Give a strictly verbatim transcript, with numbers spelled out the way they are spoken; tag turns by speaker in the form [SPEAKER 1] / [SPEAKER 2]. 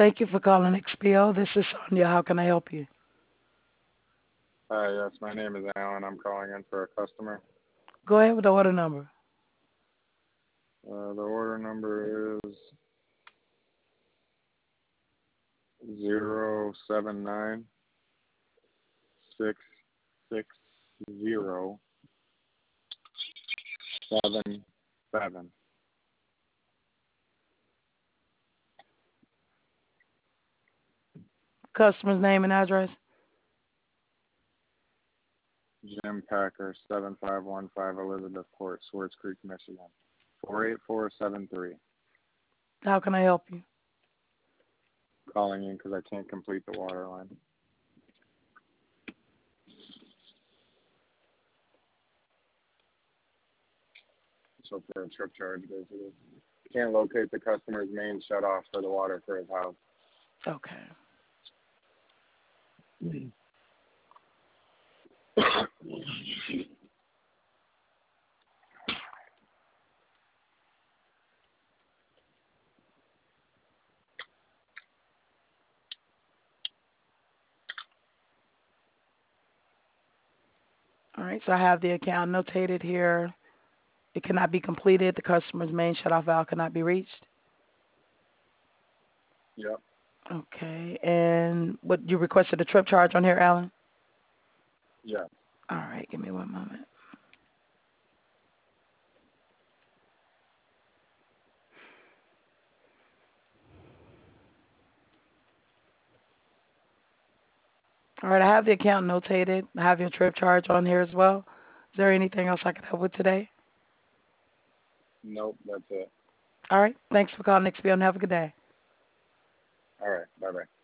[SPEAKER 1] Thank you for calling X P O. This is Sonia. How can I help you?
[SPEAKER 2] Hi, yes, my name is Alan. I'm calling in for a customer.
[SPEAKER 1] Go ahead with the order number.
[SPEAKER 2] Uh, the order number is zero seven nine six six zero seven seven.
[SPEAKER 1] Customer's name and address.
[SPEAKER 2] Jim Packer, seven five one five Elizabeth Court, Swartz Creek, Michigan. four eight four seven three.
[SPEAKER 1] How can I help you?
[SPEAKER 2] Calling in because I can't complete the water line. So for a trip charge, basically. Can't locate the customer's main shutoff for the water for his house.
[SPEAKER 1] Okay. All right, so I have the account notated here. It cannot be completed. The customer's main shutoff valve cannot be reached.
[SPEAKER 2] Yep.
[SPEAKER 1] Okay, and what you requested a trip charge on here, Alan?
[SPEAKER 2] Yeah.
[SPEAKER 1] All right, give me one moment. All right, I have the account notated. I have your trip charge on here as well. Is there anything else I can help with today?
[SPEAKER 2] Nope, that's it.
[SPEAKER 1] All right, thanks for calling X P O and have a good day.
[SPEAKER 2] All right, bye-bye.